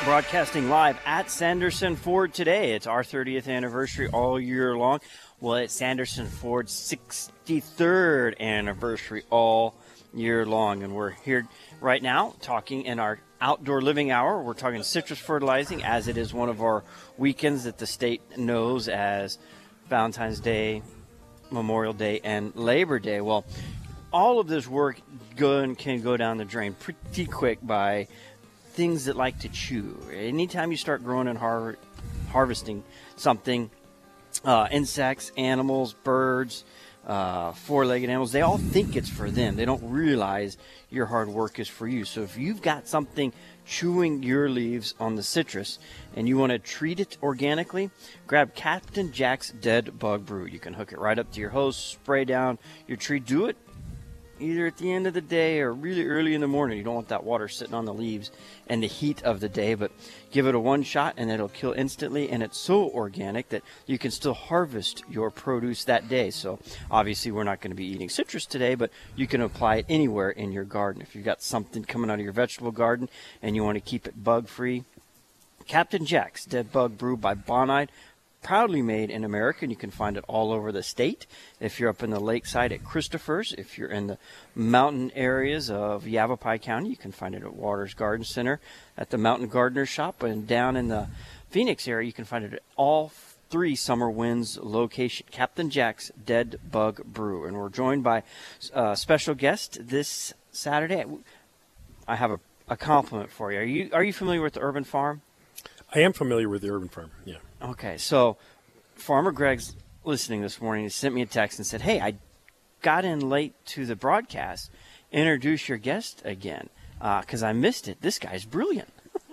Broadcasting live at Sanderson Ford today. It's our 30th anniversary all year long. Well, it's Sanderson Ford's 63rd anniversary all year long. And we're here right now talking in our outdoor living hour. We're talking citrus fertilizing, as it is one of our weekends that the state knows as Valentine's Day, Memorial Day, and Labor Day. Well, all of this work can go down the drain pretty quick by things that like to chew. Anytime you start growing and harvesting something, insects, animals, birds, four-legged animals, they all think it's for them. They don't realize your hard work is for you. So if you've got something chewing your leaves on the citrus and you want to treat it organically, grab Captain Jack's Dead Bug Brew. You can hook it right up to your hose, spray down your tree. Do it either at the end of the day or really early in the morning. You don't want that water sitting on the leaves and the heat of the day, but give it a one shot and it'll kill instantly. And it's so organic that you can still harvest your produce that day. So obviously we're not going to be eating citrus today, but you can apply it anywhere in your garden. If you've got something coming out of your vegetable garden and you want to keep it bug free, Captain Jack's Dead Bug Brew by Bonide, proudly made in America, and you can find it all over the state. If you're up in the lakeside at Christopher's, if you're in the mountain areas of Yavapai County, you can find it at Waters Garden Center, at the Mountain Gardener Shop, and down in the Phoenix area, you can find it at all three Summer Winds location, Captain Jack's Dead Bug Brew. And we're joined by a special guest this Saturday. I have a compliment for you. Are you familiar with the Urban Farm? I am familiar with the Urban Farm, yeah. Okay, so Farmer Greg's listening this morning. He sent me a text and said, hey, I got in late to the broadcast. Introduce your guest again because I missed it. This guy's brilliant.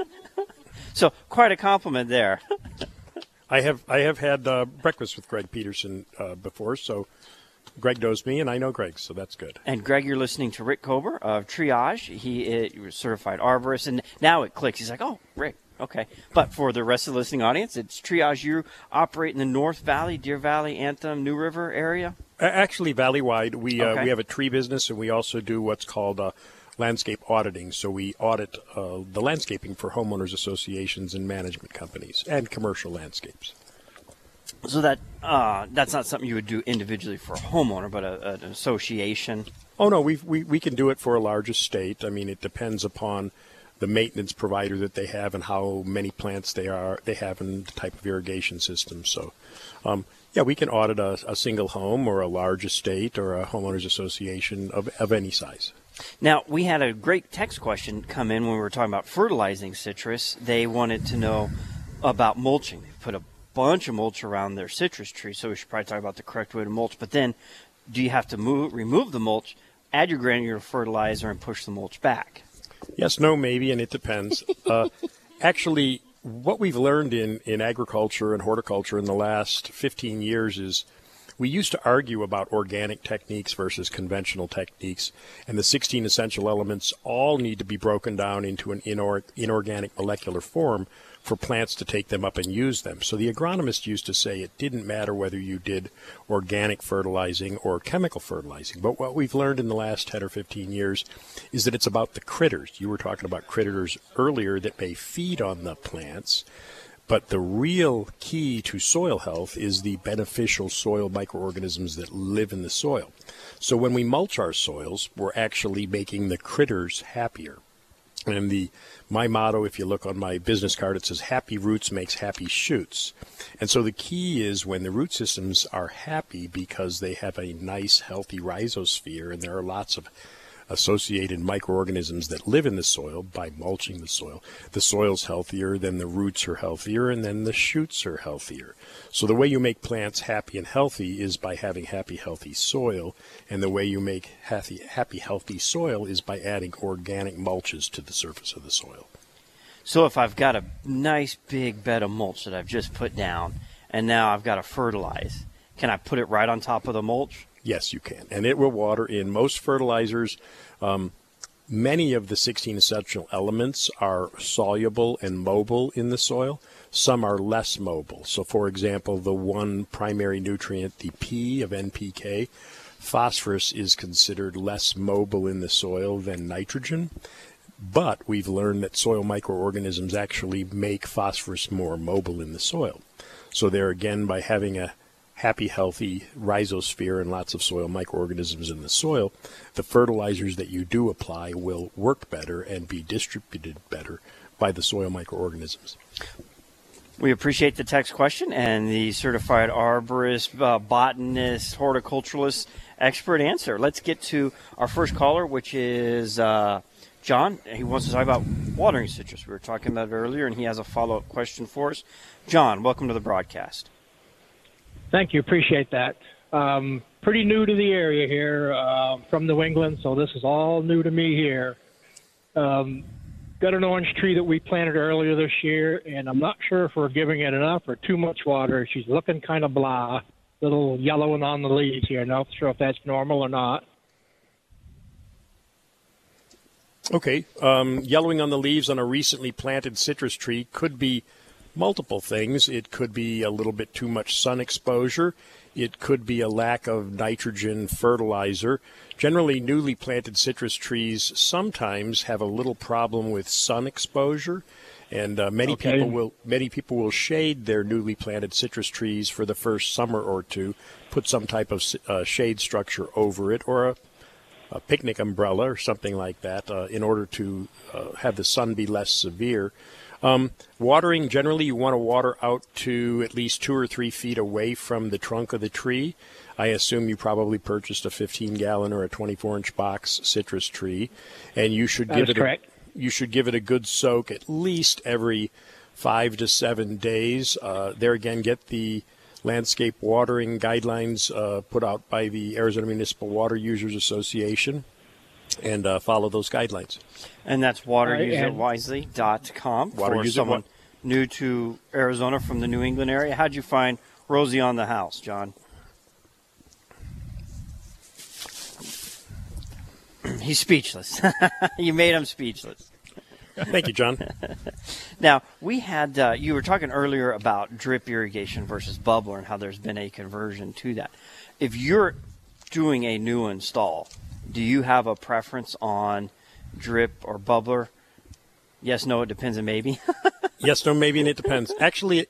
So quite a compliment there. I have had breakfast with Greg Peterson before, so Greg knows me, and I know Greg, so that's good. And Greg, you're listening to Rick Kober of Triage. He was certified arborist, and now it clicks. He's like, oh, Rick. Okay, but for the rest of the listening audience, it's Triage. You operate in the North Valley, Deer Valley, Anthem, New River area? Actually, valley-wide. We have a tree business, and we also do what's called landscape auditing. So we audit the landscaping for homeowners associations and management companies and commercial landscapes. So that's not something you would do individually for a homeowner, but an association? Oh, no, we can do it for a large estate. I mean, it depends upon the maintenance provider that they have and how many plants they have and the type of irrigation system. So, we can audit a single home or a large estate or a homeowners association of any size. Now, we had a great text question come in when we were talking about fertilizing citrus. They wanted to know about mulching. They put a bunch of mulch around their citrus tree, so we should probably talk about the correct way to mulch. But then, do you have to remove the mulch, add your granular fertilizer, and push the mulch back? Yes, no, maybe, and it depends. Actually, what we've learned in agriculture and horticulture in the last 15 years is we used to argue about organic techniques versus conventional techniques, and the 16 essential elements all need to be broken down into an inorganic molecular form for plants to take them up and use them. So the agronomist used to say it didn't matter whether you did organic fertilizing or chemical fertilizing. But what we've learned in the last 10 or 15 years is that it's about the critters. You were talking about critters earlier that may feed on the plants. But the real key to soil health is the beneficial soil microorganisms that live in the soil. So when we mulch our soils, we're actually making the critters happier. And my motto, if you look on my business card, it says happy roots makes happy shoots. And so the key is when the root systems are happy because they have a nice, healthy rhizosphere, and there are lots of associated microorganisms that live in the soil by mulching the soil's healthier, then the roots are healthier, and then the shoots are healthier. So the way you make plants happy and healthy is by having happy, healthy soil, and the way you make happy, healthy soil is by adding organic mulches to the surface of the soil. So if I've got a nice big bed of mulch that I've just put down, and now I've got to fertilize, can I put it right on top of the mulch? Yes, you can. And it will water in. Most fertilizers, many of the 16 essential elements are soluble and mobile in the soil. Some are less mobile. So, for example, the one primary nutrient, the P of NPK, phosphorus is considered less mobile in the soil than nitrogen. But we've learned that soil microorganisms actually make phosphorus more mobile in the soil. So there again, by having a happy, healthy rhizosphere and lots of soil microorganisms in the soil, the fertilizers that you do apply will work better and be distributed better by the soil microorganisms. We appreciate the text question and the certified arborist, botanist, horticulturalist expert answer. Let's get to our first caller, which is John. He wants to talk about watering citrus. We were talking about it earlier, and he has a follow-up question for us. John, welcome to the broadcast. Thank you. Appreciate that. Pretty new to the area here, from New England, so this is all new to me here. Got an orange tree that we planted earlier this year, and I'm not sure if we're giving it enough or too much water. She's looking kind of blah, little yellowing on the leaves here. Not sure if that's normal or not. Okay. Yellowing on the leaves on a recently planted citrus tree could be multiple things. It could be a little bit too much sun exposure. It could be a lack of nitrogen fertilizer. Generally, newly planted citrus trees sometimes have a little problem with sun exposure, and many people will shade their newly planted citrus trees for the first summer or two, put some type of shade structure over it, or a picnic umbrella or something like that, in order to have the sun be less severe. Watering, generally you want to water out to at least 2 or 3 feet away from the trunk of the tree. I assume you probably purchased a 15-gallon or a 24-inch box citrus tree, and you should give it a good soak at least every 5 to 7 days. There again, get the landscape watering guidelines put out by the Arizona Municipal Water Users Association, and follow those guidelines. And that's wateruserwisely.com for someone new to Arizona from the New England area. How'd you find Rosie on the House, John? He's speechless. You made him speechless. Thank you, John. Now, we had, you were talking earlier about drip irrigation versus bubbler and how there's been a conversion to that. If you're doing a new install, do you have a preference on drip or bubbler? Yes, no, it depends, and maybe. Yes, no, maybe, and it depends. Actually,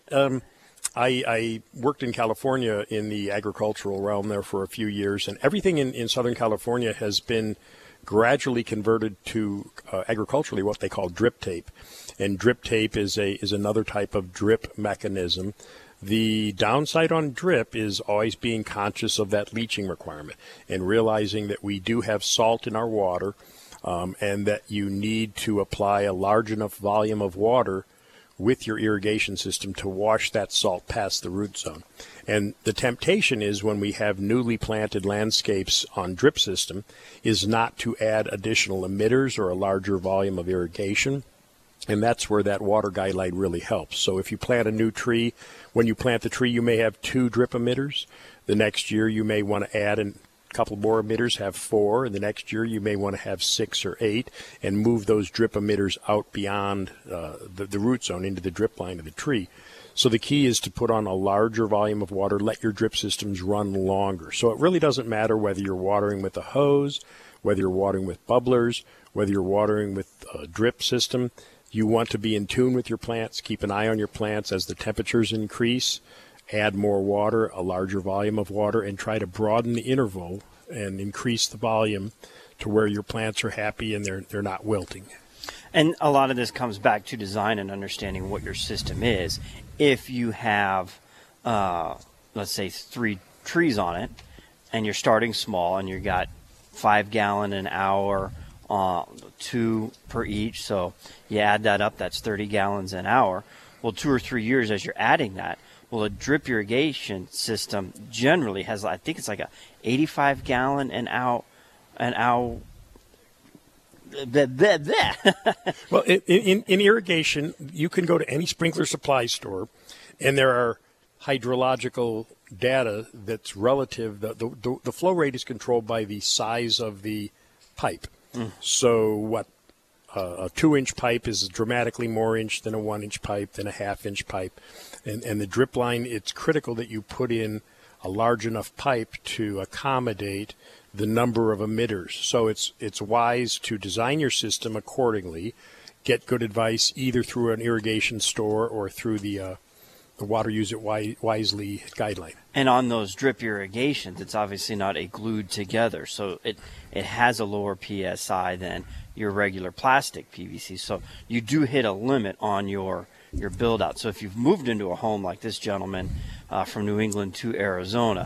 I worked in California in the agricultural realm there for a few years, and everything in Southern California has been gradually converted to agriculturally what they call drip tape. And drip tape is another type of drip mechanism. The downside on drip is always being conscious of that leaching requirement and realizing that we do have salt in our water, and that you need to apply a large enough volume of water with your irrigation system to wash that salt past the root zone. And the temptation is, when we have newly planted landscapes on drip system, is not to add additional emitters or a larger volume of irrigation. And that's where that water guideline really helps. So if you plant a new tree, when you plant the tree, you may have 2 drip emitters. The next year you may want to add a couple more emitters, have 4. And the next year you may want to have 6 or 8 and move those drip emitters out beyond the root zone into the drip line of the tree. So the key is to put on a larger volume of water, let your drip systems run longer. So it really doesn't matter whether you're watering with a hose, whether you're watering with bubblers, whether you're watering with a drip system. You want to be in tune with your plants. Keep an eye on your plants as the temperatures increase. Add more water, a larger volume of water, and try to broaden the interval and increase the volume to where your plants are happy and they're not wilting. And a lot of this comes back to design and understanding what your system is. If you have, let's say, 3 trees on it, and you're starting small, and you've got 5 gallon an hour, 2 per each, so you add that up, that's 30 gallons an hour. Well, 2 or 3 years as you're adding that, well, a drip irrigation system generally has, I think it's like a 85 gallon an hour. Well, in irrigation, you can go to any sprinkler supply store, and there are hydrological data that's relative. The flow rate is controlled by the size of the pipe. So a 2-inch pipe is dramatically more inch than a 1-inch pipe, than a half-inch pipe. And the drip line, it's critical that you put in a large enough pipe to accommodate the number of emitters. So it's wise to design your system accordingly, get good advice either through an irrigation store or through the Water Use It Wisely guideline. And on those drip irrigations, it's obviously not a glued together, so it has a lower PSI than your regular plastic PVC. So you do hit a limit on your build out. So if you've moved into a home like this gentleman from New England to Arizona,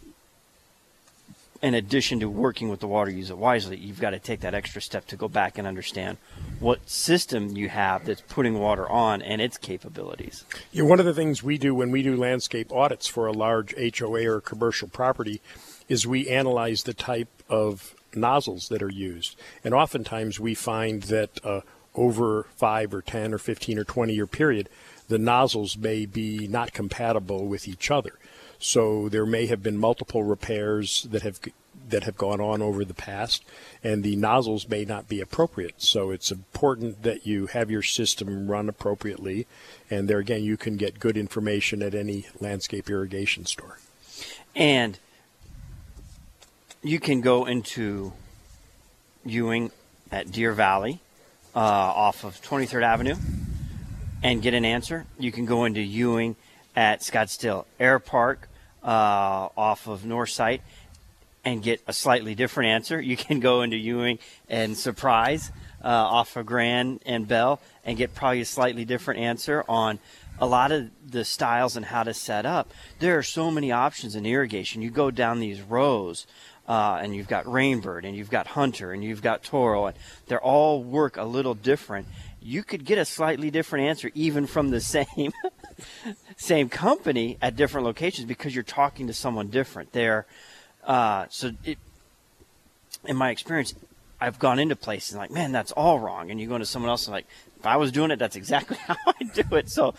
in addition to working with the Water Use It Wisely, you've got to take that extra step to go back and understand what system you have that's putting water on and its capabilities. Yeah, one of the things we do when we do landscape audits for a large HOA or commercial property is we analyze the type of nozzles that are used. And oftentimes we find that over 5 or 10 or 15 or 20-year period, the nozzles may be not compatible with each other. So there may have been multiple repairs that have gone on over the past, and the nozzles may not be appropriate. So it's important that you have your system run appropriately, and there again, you can get good information at any landscape irrigation store. And you can go into Ewing at Deer Valley off of 23rd Avenue and get an answer. You can go into Ewing at Scottsdale Air Park off of Northside and get a slightly different answer. You can go into Ewing and Surprise off of Grand and Bell and get probably a slightly different answer on a lot of the styles and how to set up. There are so many options in irrigation. You go down these rows and you've got Rainbird and you've got Hunter and you've got Toro, and they all work a little different. You could get a slightly different answer even from the same company at different locations because you're talking to someone different there. In my experience, I've gone into places like, man, that's all wrong. And you go into someone else and like, if I was doing it, that's exactly how I do it. So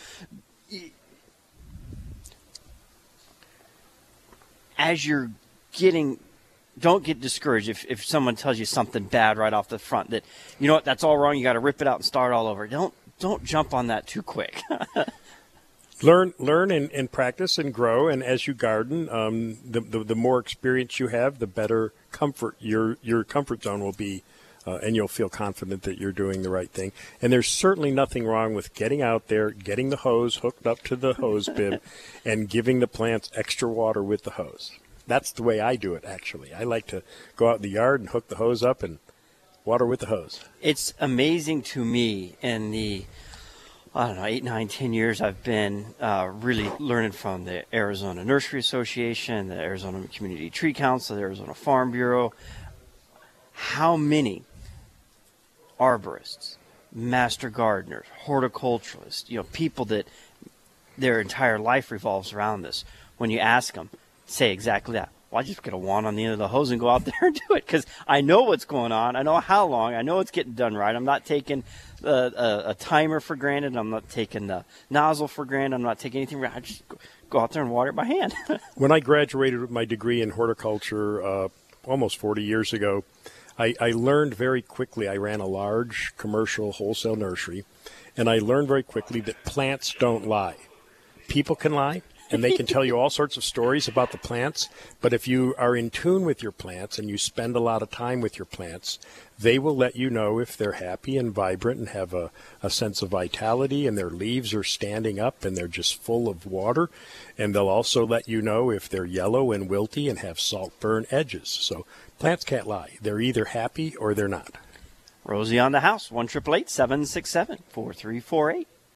as you're don't get discouraged if someone tells you something bad right off the front that, you know what, that's all wrong. You got to rip it out and start all over. Don't jump on that too quick. Learn and practice and grow. And as you garden, the more experience you have, the better comfort your comfort zone will be, and you'll feel confident that you're doing the right thing. And there's certainly nothing wrong with getting out there, getting the hose hooked up to the hose bib, and giving the plants extra water with the hose. That's the way I do it, actually. I like to go out in the yard and hook the hose up and water with the hose. It's amazing to me in the, 8, 9, 10 years I've been really learning from the Arizona Nursery Association, the Arizona Community Tree Council, the Arizona Farm Bureau, how many arborists, master gardeners, horticulturalists, people that their entire life revolves around this, when you ask them, say exactly that. Well, I just get a wand on the end of the hose and go out there and do it because I know what's going on. I know how long. I know it's getting done right. I'm not taking a timer for granted. I'm not taking the nozzle for granted. I'm not taking anything. I just go out there and water it by hand. When I graduated with my degree in horticulture almost 40 years ago, I learned very quickly. I ran a large commercial wholesale nursery, and I learned very quickly that plants don't lie. People can lie. And they can tell you all sorts of stories about the plants, but if you are in tune with your plants and you spend a lot of time with your plants, they will let you know if they're happy and vibrant and have a sense of vitality and their leaves are standing up and they're just full of water. And they'll also let you know if they're yellow and wilty and have salt-burn edges. So plants can't lie. They're either happy or they're not. Rosie on the house, 1-888-767-4348.